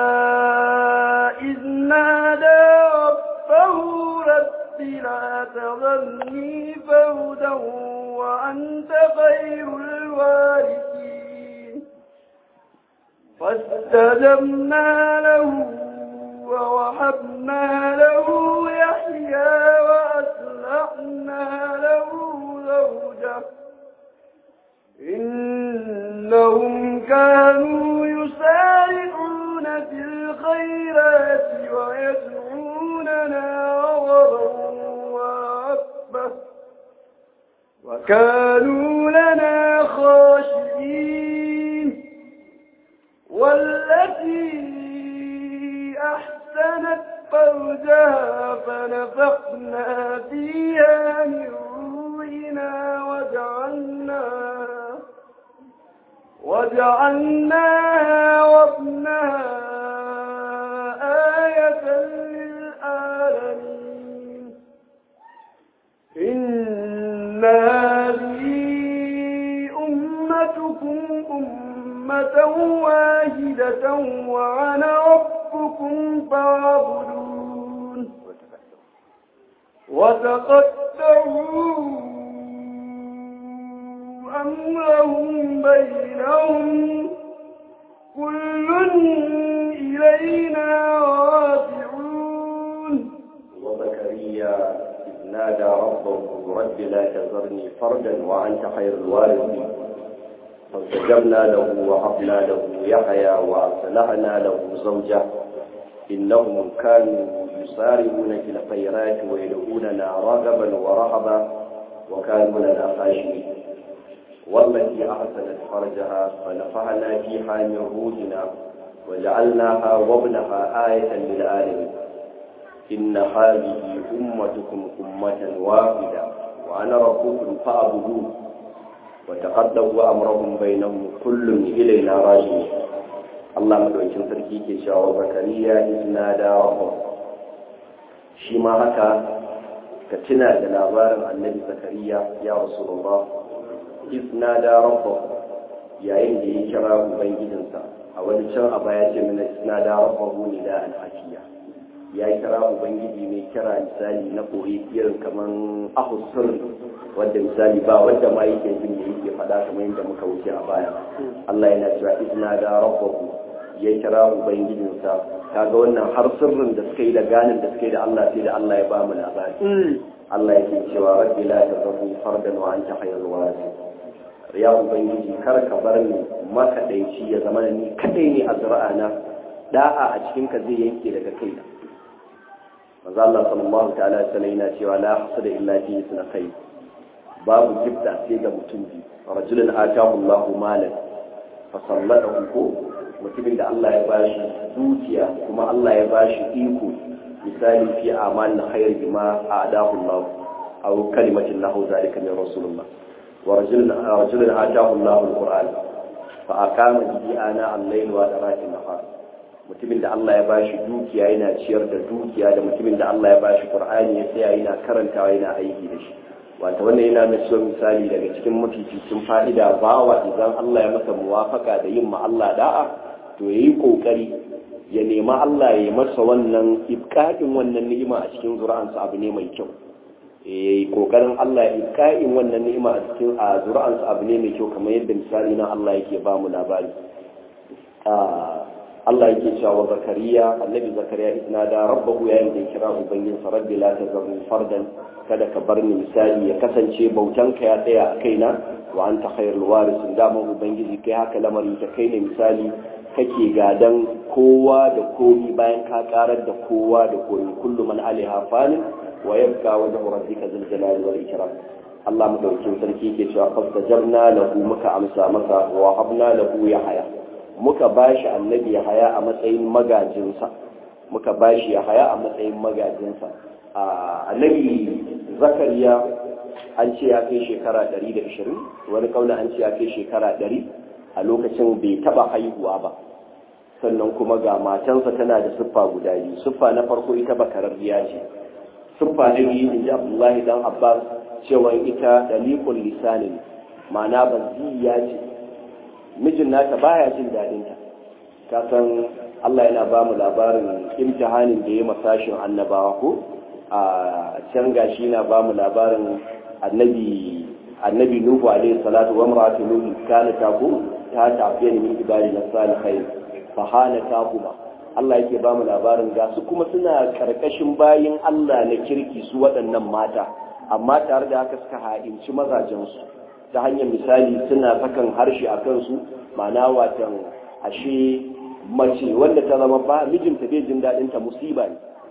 [SPEAKER 1] idh nada rabbahu rabbi la tadhni fawdan wa anta khayrul warithin fastajabna lahu ووهبنا له يحيى وأصلحنا له زوجه إنهم كانوا يسارعون في الخيرات ويدعوننا رغبا ورهبا وكانوا لنا خاشعين والتي أحسنت فرجها فنفخنا فيها من روحنا وجعلناها وجعلناها وابنها آية للعالمين إن هذه أمتكم أمة واحدة وأنا ربكم فاعبدون وتقطعوا أمرهم بينهم كل إلينا راجعون
[SPEAKER 3] وزكريا إذ نادى ربه رب لا تذرني فردا وأنت خير الوارثين فاستجبنا له وهبنا له يحيى وأصلحنا له زوجه إنهم كانوا يسارعون في الخيرات ويدعوننا رغبا ورهبا وكانوا لنا خاشعين والتي أحسنت فرجها فنفخنا فيها من روحنا وجعلناها وابنها آية للعالمين إن هذه أمتكم أمة واحدة وأنا ربكم فاعبدون وتقدموا أمرهم بينهم كل إلينا راجعون الله مدوكين sarki ke cewa zakariya izna da rabbuh shi ma haka ka tuna da labarin annabi zakariya ya rasulullah izna da rabbuh yayin da ya kira ubangijinsa a wani can a baya ce mana izna da rabbuh ni da al-hakiya ya kira ubangiji mai kira misali na koyi irin kaman ahusur wanda misali ba wanda ma yake jin da yake faɗa kamar yadda muka wuce a baya Allah yana cewa izna da rabbuh ya kira ubangijinsa kaga wannan har sirrin da suka yi da ganin da suka yi da Allah sai da Allah ya ba mu labari Allah yake cewa rabbi la tazarni fardan wa anta khayrul warithin ya ubangiji kar ka bar ni makadaici ya zama ni kadai ne a zuri'ana da'a a cikin ka zai yanke daga kaina manzo Allah sallallahu ta'ala alaihi wasallam yana cewa la hasada illa fi isnatay babu gifta sai ga mutum biyu rajulun atahu Allahu malan fa sallatahu mutumin da Allah ya bashi dukiya kuma Allah ya bashi iko misali fi amal khair bima a'dahu Allah aw kalimatin lahu zalika min rasulullah wa rajulun rajulun atahu Allahu al-Qur'an fa aqama bihi ana al-layl wa darati an-nahar mutumin da Allah ya bashi dukiya yana ciyar da dukiya da mutumin da Allah ya bashi Qur'ani ya tsaya yana karantawa yana aiki da shi wato wannan yana nuna misali daga cikin mafificin fa'ida bawa idan Allah ya masa muwafaka da yin ma Allah da'a to yayi kokari ya nema Allah ya masa wannan ibqa'in wannan ni'ima a cikin zuri'ansa abu ne mai kyau eh kokarin Allah ya ibqa'in wannan ni'ima a cikin a zuri'ansa abu ne mai kyau kamar yadda misali na Allah yake ba mu labari Allah yake cewa Zakariya annabi Zakariya idna da rabbahu yayin da ya kira ubangijinsa rabbi la tazarni fardan kada ka bar ni misali ya kasance bautanka ya tsaya a kaina wa anta khairul warisin da mun ubangiji kai haka lamarin ta kai ne misali kake gadan kowa da komi bayan ka karar da kowa da komi kullu man alaiha fanin wa yabqa wajhu rabbika dhul jalali wal ikram Allah madaukin sarki ke cewa fastajabna lahu muka amsa masa wa habna lahu yahya muka bashi annabi yahya a matsayin magajinsa muka bashi yahya a matsayin magajinsa annabi zakariya an ce ya kai shekara ɗari da ashirin wani kauna an ce ya kai shekara ɗari a lokacin bai taba haihuwa ba sannan kuma ga matansa tana da siffa guda biyu siffa na farko ita bakararriya ce siffa na biyu in ji abdullahi dan abbas cewa ita daliqul lisani ma'ana baziya ce mijin nata baya jin dadin ta ka san Allah yana ba mu labarin imtihanin da ya masashin annabawa ko a can gashi yana ba mu labarin annabi annabi nuhu alaihi salatu wa imra'atu nuhu kana taku ta tafiya min ibadina salihin fa hana takuma Allah yake ba mu labarin ga su kuma suna karkashin bayin Allah na kirki su waɗannan mata amma tare da haka suka ha'inci mazajensu ta hanyar misali suna sakan harshe a kansu ma'ana watan ashe mace wanda ta zama ba mijinta bai jin daɗin ta musiba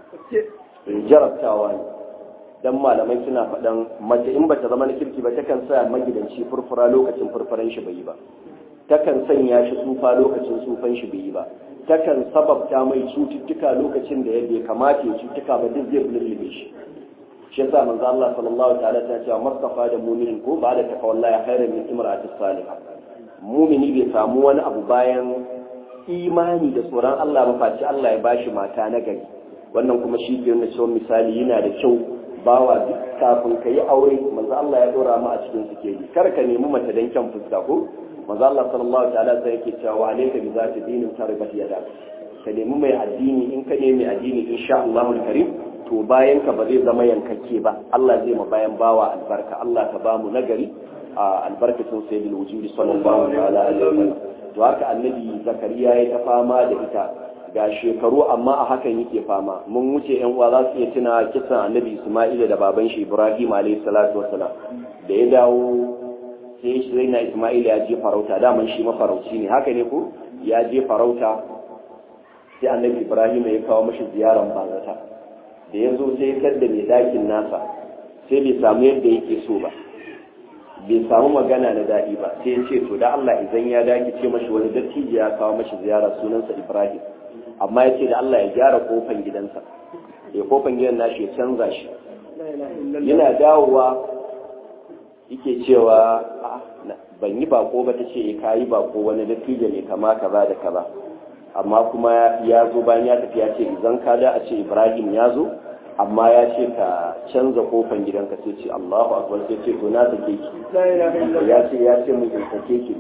[SPEAKER 3] ne jarabtawa ne dan malamai suna faɗan mace in bata zama na kirki ba takan sa magidanci furfura lokacin furfuran shi bai yi ba takan sanya shi tsufa lokacin tsufan shi bai yi ba takan sababta mai cututtuka lokacin da ya bai kamata ya cututtuka ba duk zai lullube shi shi yasa manzo Allah sallallahu ta'ala ta ce mustafa da mu'minin ko ba da takawallahi khairan min imra'ati salihah mu'mini bai samu wani abu bayan imani da tsoron Allah ba face Allah ya bashi mata na gari wannan kuma shi ke nuna cewa misali yana da kyau bawa duk kafin ka yi aure manzo Allah ya dora mu a cikin su ke kar ka nemi mace dan kyan fuska ko manzo Allah sallallahu ta'ala sai yake cewa alayka bi zati dinin taribat yada ka nemi mai addini in ka nemi addini insha Allahul karim to bayan ka ba zai zama yankakke ba Allah zai ma bayan bawa albarka Allah ka ba mu nagari a albarkatun sayyidul wujudi sallallahu alaihi wasallam to haka annabi zakariya ya ta fama da ita ga shekaru amma a hakan yake fama mun wuce yan uwa za su iya tuna kisan annabi Isma'ila da baban shi Ibrahim alaihi salatu wasalam da ya dawo sai shi zai na Isma'ila ya je farauta daman shi mafarauci ne haka ne ko ya je farauta sai annabi Ibrahim ya kawo mashi ziyaran bazata da ya zo sai kadda mai dakin nasa sai bai samu yadda yake so ba bai samu magana da daɗi ba sai ya ce to da Allah idan ya daki ce mashi wani dattijo ya kawo mashi ziyara sunansa Ibrahim amma ya ce da Allah ya gyara kofan gidansa ya kofan gidan nashi ya canza shi yana dawowa yake cewa ban yi bako ba ta ce ka yi bako wani dattijo ne kama kaza da kaza amma kuma ya zo bayan ya tafi ya ce idan ka da a ce Ibrahim ya zo amma ya ce ka canza kofan gidanka sai ce Allahu akbar sai ce to na sake ki ya ce ya ce mun in sake ki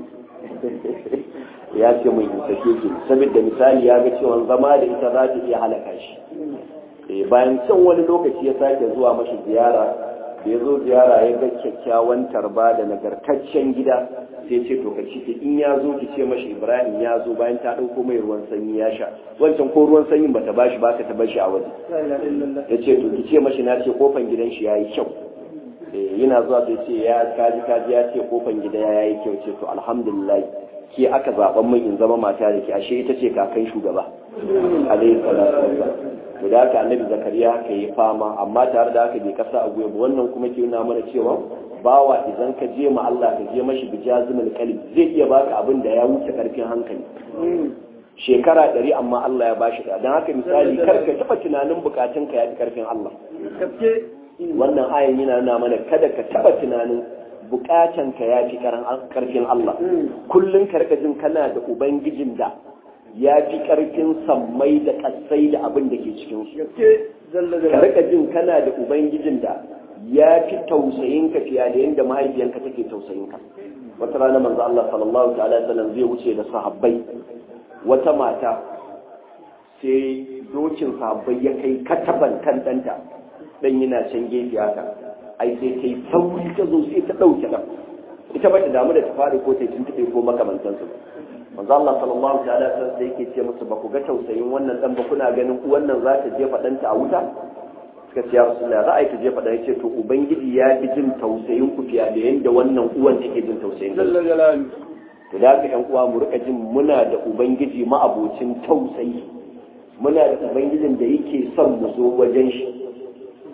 [SPEAKER 3] ya ce mun in sake ki saboda misali ya ga cewa zama da ita za ta iya halaka shi eh bayan can wani lokaci ya sake zuwa mashi ziyara da ya zo ziyara ya ga kyakkyawan tarba da nagartaccen gida sai ce to ka ci in ya zo ki ce mashi Ibrahim ya zo bayan ta dauko mai ruwan sanyi ya sha wancan ko ruwan sanyin bata bashi ba ka ta bashi a waje ya ce to ki ce mashi na ce kofan gidan shi yayi kyau eh yana zuwa sai ce ya kaji kaji ya ce kofan gida yayi kyau ce to alhamdulillah ke aka zaben min in zama mata da ke ashe ita ce kakan shugaba alayhi salatu wassalam to da haka annabi zakariya haka yi fama amma tare da haka bai kasa a gobe wannan kuma ke nuna mana cewa bawa idan ka je ma Allah ka je mashi bijazimul qalb zai iya baka abin da ya wuce karfin hankali shekara ɗari amma Allah ya bashi da dan haka misali kar ka taba tunanin bukatun ka ya fi karfin Allah wannan ayin yana nuna mana kada ka taba tunanin bukatan ka ya fi karfin Allah kullun ka rika jin kana da ubangijin da ya fi karfin sammai da kasai da abin da ke cikin su ka rika jin kana da ubangijin da ya fi tausayin ka fiye da yadda mahaifiyanka take tausayin ka wata rana manzo Allah sallallahu alaihi wasallam zai wuce da sahabbai wata mata sai dokin sahabbai ya kai kataban kan danta dan yana can gefe haka ai sai kai sauri ta zo sai ta dauke nan ita ba ta damu da ta fara ko ta tuntube ko makamantan su manzo Allah sallallahu alaihi wasallam sai yake ce musu ba ku ga tausayin wannan dan ba kuna ganin uwan nan za ta jefa danta a wuta suka ce ya Rasulullah za a yi ta jefa da yace to ubangiji ya fi jin tausayin ku fiye da yanda wannan uwan take jin tausayin ku to da haka ƴan uwa mu rika jin muna da ubangiji ma'abocin tausayi muna da ubangijin da yake son mu zo wajen shi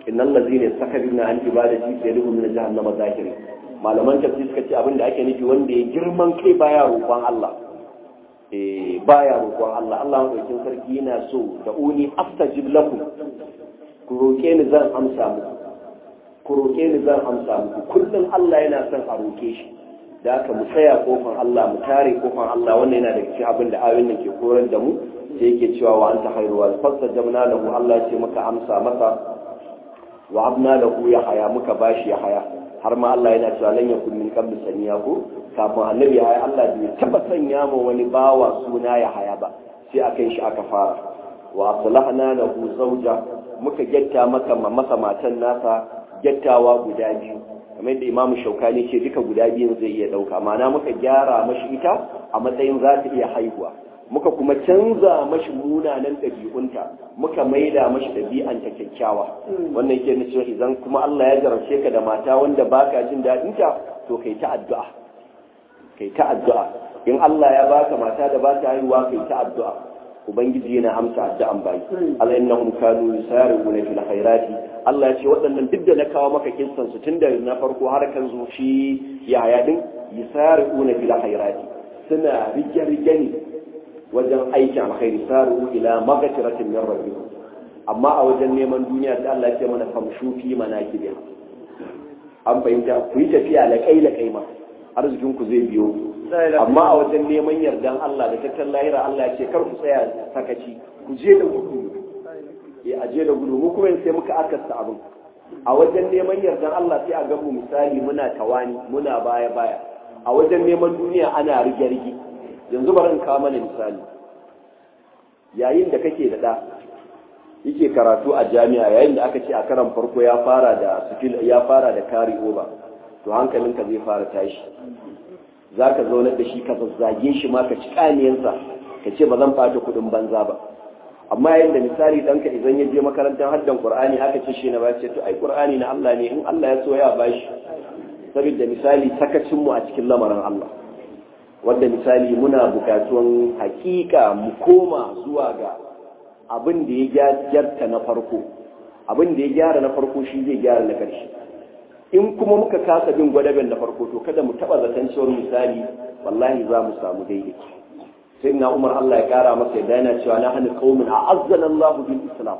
[SPEAKER 3] innal ladzina yastakbiruna an ibadati sayadkhuluna min jahannama zakirin. Malaman tafsir suka ce abin da ake nufi wanda ya girman kai baya roƙon Allah eh baya roƙon Allah Allah madaukakin sarki yana so da uni astajib lakum ku roƙe ni zan amsa muku ku roƙe ni zan amsa muku kullum Allah yana son a roƙe shi da haka mu tsaya kofar Allah mu tare kofar Allah wannan yana da cikin abin da ayoyin nan ke koyar da mu sai yake cewa wa anta khairu wal fastajabna lahu Allah ya ce muka amsa masa wa abna lahu ya haya muka bashi ya haya har ma Allah yana cewa lan yakun min qabl saniya ko kafin annabi ya Allah bai taba sanya ma wani bawa suna ya haya ba sai akan shi aka fara wa aslahna lahu zawja muka gyatta maka masa matan nasa gyattawa guda biyu kamar yadda Imam Shaukani ce duka guda biyun zai iya dauka ma'ana muka gyara mashi ita a matsayin za ta iya haihuwa muka kuma canza mashi munanan ɗabi'unta muka maida mashi ɗabi'anta kyakkyawa wannan yake nuna cewa idan kuma Allah ya jarabce ka da mata wanda baka jin daɗin ta to kai ta addu'a kai ta addu'a in Allah ya baka mata da ba ta haihuwa kai ta addu'a ubangiji yana amsa addu'an bai Allah innahum kanu yusari'una fil khairati Allah ya ce waɗannan duk da na kawo maka kissan su tunda na farko har kan zo shi yaya din yusari'una fil khairati suna rige-rige ne wajen aikin alkhairi saru ila magfiratin min rabbikum amma a wajen neman duniya sai Allah ya ce mana famshu fi manakibiha an fahimta ku yi tafiya laƙai laƙai ma arzikin ku zai biyo amma a wajen neman yardan Allah da tattalin lahira Allah ya ce kar ku tsaya sakaci ku je da gudu eh a je da gudu mu kuma sai muka akasta abin a wajen neman yardan Allah sai a ga mu misali muna tawani muna baya baya a wajen neman duniya ana rige rige yanzu bari in kawo mana misali yayin da kake da da yake karatu a jami'a yayin da aka ce a karan farko ya fara da skill ya fara da carry over to hankalinka zai fara tashi zaka zauna da shi ka zazzage shi ma ka ci kaniyansa ka ce ba zan fata kudin banza ba amma yayin da misali danka idan ya je makarantar haddan Qur'ani aka ce shi na ba ce to ai Qur'ani na Allah ne in Allah ya so ya bashi saboda misali sakacin mu a cikin lamarin Allah wanda misali muna bukatuwan hakika mu koma zuwa ga abin da ya gyarta na farko abin da ya gyara na farko shi zai gyara na ƙarshe in kuma muka kasa bin gwadaben na farko to kada mu taba zaton cewar misali wallahi za mu samu daidai sai na Umar Allah ya kara masa yadda yana cewa na hanu qaumin a'azzana Allahu bil Islam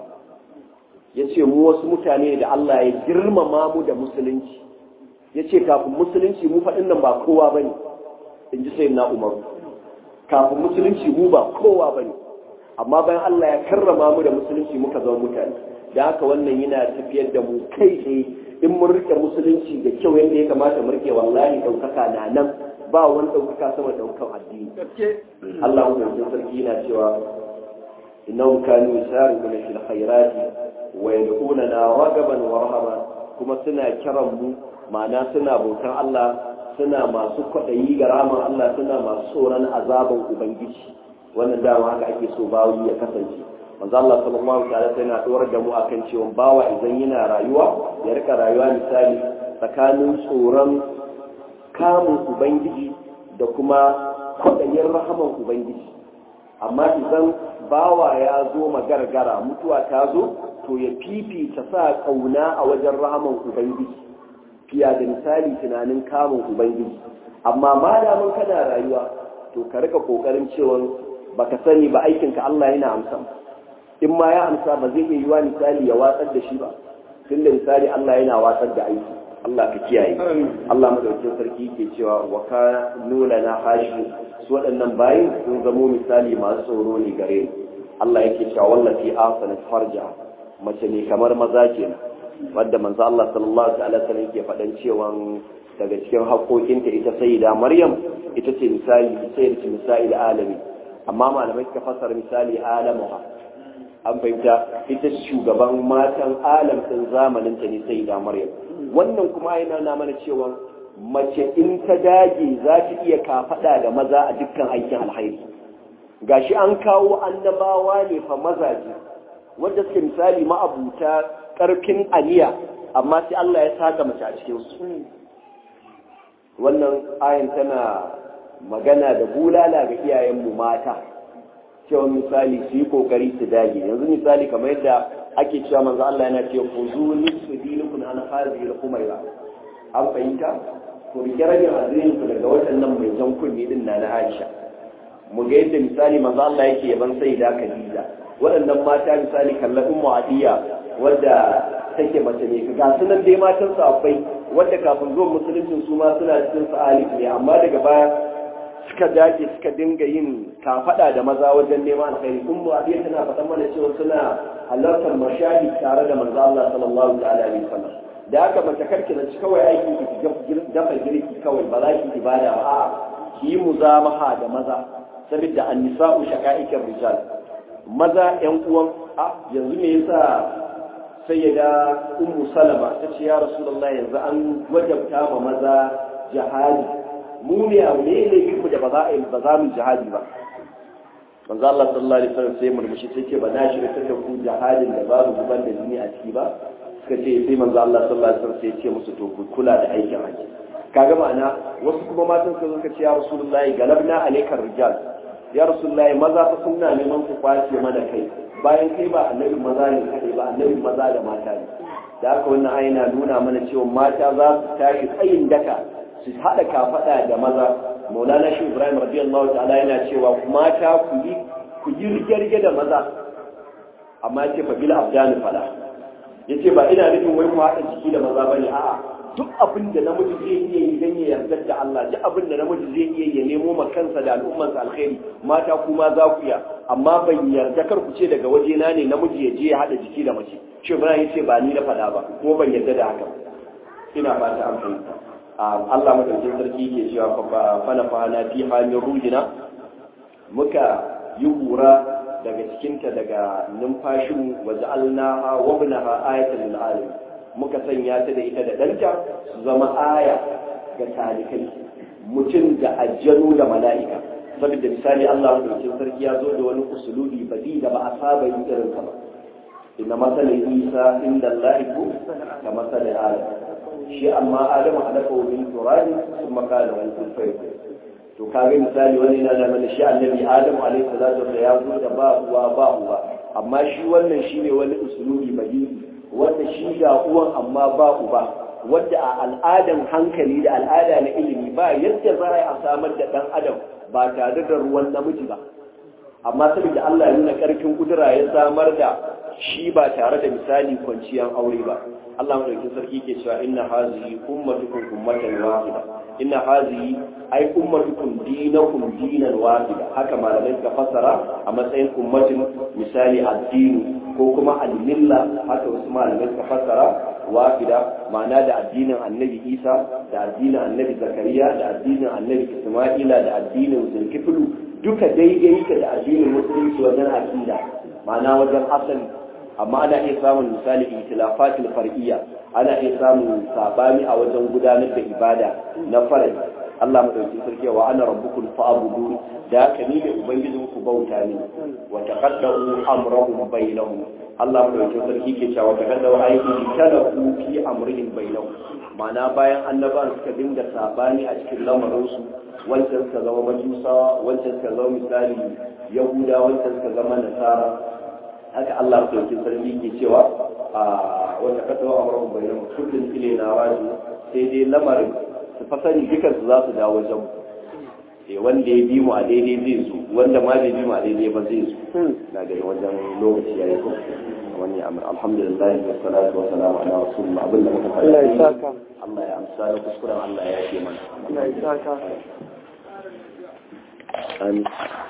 [SPEAKER 3] yace mu wasu mutane da Allah ya girmama mu da musulunci yace kafin musulunci mu faɗin nan ba kowa bane in ji sai na Umar kafin musulunci mu ba kowa bane amma bayan Allah ya karrama mu da musulunci muka zama mutane da haka wannan yana tafiyar da mu kai tsaye in mun rike musulunci da kyau yadda ya kamata mu rike wallahi daukaka na nan ba wani daukaka sama daukan addini Allah ya sarki yana cewa innahum kanu yusari'una fil khairati wa yad'unana ragaban wa rahaban kuma suna kiran mu ma'ana suna bautan Allah suna masu kwaɗayi ga ramin Allah suna masu tsoron azaban ubangiji wannan dama haka ake so bawi ya kasance manzo Allah sallallahu alaihi wasallam yana dora da mu akan cewa bawa idan yana rayuwa ya rika rayuwa misali tsakanin tsoron kamun ubangiji da kuma kwaɗayin rahaman ubangiji amma idan bawa ya zo magargara mutuwa ta zo to ya fifita sa kauna a wajen rahaman ubangiji fiya da misali tunanin kamun ubangiji amma ma da mun kana rayuwa to ka rika kokarin cewa baka sani ba aikinka Allah yana amsa in ma ya amsa ba zai iya yiwa misali ya watsar da shi ba tunda misali Allah yana watsar da aiki Allah ka kiyaye Allah madaukakin sarki ke cewa wa ka nuna na hashi su waɗannan bayin sun zamo misali masu tsoro ne gare ni Allah yake cewa wallafi asanat farja mace ne kamar maza kenan wanda manzo Allah sallallahu alaihi wasallam yake faɗan cewa daga cikin haƙoƙinta ita sayyida Maryam ita ce misali sayyidatu misali alami amma malamai suka fassara misali alamuha an fahimta ita shugaban matan alam din zamanin ta ne sayyida Maryam wannan kuma yana na mana cewa mace in ta dage za ta iya kafada da maza a dukkan aikin alkhairi gashi an kawo annabawa ne fa mazaje wanda suke misali ma'abuta karfin aniya amma sai Allah ya saka mace a cikin su wannan ayin tana magana da bulala ga iyayenmu mata cewa misali su yi kokari su dage yanzu misali kamar yadda ake cewa manzo Allah yana cewa khuzu nisfu dinikum an hadhihi al-humayra an fahimta ku rike ragin addinin ku daga waɗannan mai jan kunni din na na Aisha mu ga yadda misali manzo Allah yake yaban sai da Khadija waɗannan mata misali kallafin Mu'adiyya wadda take mace ne ga sunan dai matan sahabbai wadda kafin zuwan musuluncin su ma suna cikin sa'ali ne amma daga baya suka dage suka dinga yin kafada da maza wajen neman alkhairi kun Mu'adiyya tana faɗan mana cewa suna halartar mashahid tare da manzo Allah sallallahu alaihi wasallam da aka mace karki na ci kawai aiki ki dafa girki kawai ba za ki ibada ba a'a ki yi muzamaha da maza saboda annisa'u shaqa'iqir rijal maza yan uwan a yanzu me yasa sayyida ummu salama ta ce ya rasulullah yanzu an wajabta ma maza jihadi mu ne a ne ne mu da ba za a yi ba za mu jihadi ba manzo Allah sallallahu alaihi wasallam sai murmushi sai ce ba na shi da ku jihadin da babu zuban da jini a ciki ba suka ce sai manzo Allah sallallahu alaihi wasallam sai ya ce musu to ku kula da aikin haji kaga ma'ana wasu kuma matan su suka ce ya rasulullahi galabna alaikar rijal ya rasulullahi maza fa sunna neman ku kwace mana kai bayan kai ba annabi maza ne kai ba annabi maza da mata ne da haka wannan ayina nuna mana cewa mata za su tashi tsayin daka su hada kafada da maza maulana shi ibrahim radiyallahu ta'ala yana cewa mata ku yi ku yi rige-rige da maza amma yace fa bil abdan fala yace ba ina nufin wai ku hada jiki da maza bane a'a duk abin da namiji zai iya yi dan ya yarda da Allah duk abin da namiji zai iya ya nemo ma kansa da al'ummarsa alkhairi mata kuma za ku iya amma ban yarda kar ku ce daga waje na ne namiji ya je ya hada jiki da mace shi ibrahim yace ba ni na fada ba ko ban yarda da haka ina fata an fahimta Allah madaukin sarki ke cewa fa na fa na fi halin rujina muka yi hura daga cikinta daga numfashin waja'alnaha wa ibnaha ayatan lil alamin muka sanya ta da ita da danta su zama aya ga talikai mutum da ajjanu da mala'ika saboda misali Allah madaukin sarki ya zo da wani usulubi badi da ba a saba yin irin sa ba inna masalin Isa inda Allah ku ka masalin Adam shi amma Adamu halaka min turabi kuma kana wani kulfai to kage misali wani yana da mana shi annabi Adamu alaihi salatu wa ya zo da ba uwa ba uwa amma shi wannan shine wani usulubi badi wanda shi ga uwan amma ba uba wanda a al'adan hankali da al'ada na ilimi ba yadda za a samar da dan adam ba tare da ruwan namiji ba amma saboda Allah ya nuna karfin kudura ya samar da shi ba tare da misali kwanciyar aure ba Allah madaukakin sarki ke cewa inna hazihi ummatukum ummatan wahida inna hazihi ay ummatukum dinakum dinan wahida haka malamai suka fassara a matsayin ummatin misali addini ko kuma al-milla haka wasu malamai suka fassara wahida ma'ana da addinin annabi Isa da addinin annabi Zakariya da addinin annabi Isma'ila da addinin Zulkiflu duka daidai yake da addinin musulunci wajen aqida ma'ana wajen asali amma ana iya samun misali itilafatul far'iyya ana iya samun sabani a wajen gudanar da ibada na farai Allah madaukakin sarki wa ana rabbukum fa'budu da haka ni ne ubangijin ku bauta ne wa taqaddamu amrahum bainahum Allah madaukakin sarki ke cewa taqaddamu aiki kada ku fi amrihim bainahum ma'ana bayan annabawan suka dinga sabani a cikin lamarin su wancan suka zama majusawa wancan suka zama misali yahuda wancan suka zama nasara haka Allah madaukakin sarki ke cewa a wata kadawa amrahum bainahum kullun ilayna raji sai dai lamarin su fasari dukan su za su dawo wajen eh wanda ya bi mu a daidai zai zo wanda ma bai bi mu a daidai ba zai zo na ga wajen lokaci yayi ko wani amr alhamdulillah wa salatu wa salam ala rasulillah abin da muka fara Allah ya saka Allah ya amsa da kuskuren Allah ya yi mana Allah ya saka amin